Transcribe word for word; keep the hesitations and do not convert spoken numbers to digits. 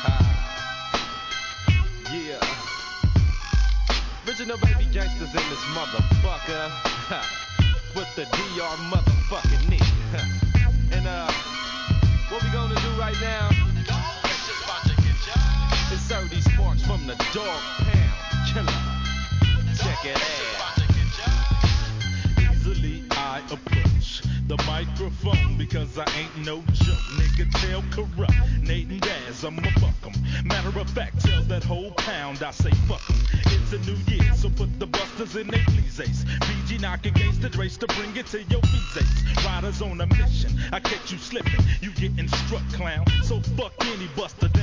Yeah. Original baby gangsters in this motherfucker. With the D R motherfucking knee. And uh, what we gonna do right now? It's serve these sparks from the dog pound killer. Check it out. Easily I approach the microphone because I ain't no joke. Nigga tell corrupt, Nate and Daz, I'ma fuck 'em. Matter of fact, tell that whole pound I say fuck 'em. It's a new year, so put the busters in they please ace. B G knock against the race to bring it to your feet ace. Riders on a mission, I catch you slipping, you getting struck clown. So fuck any buster,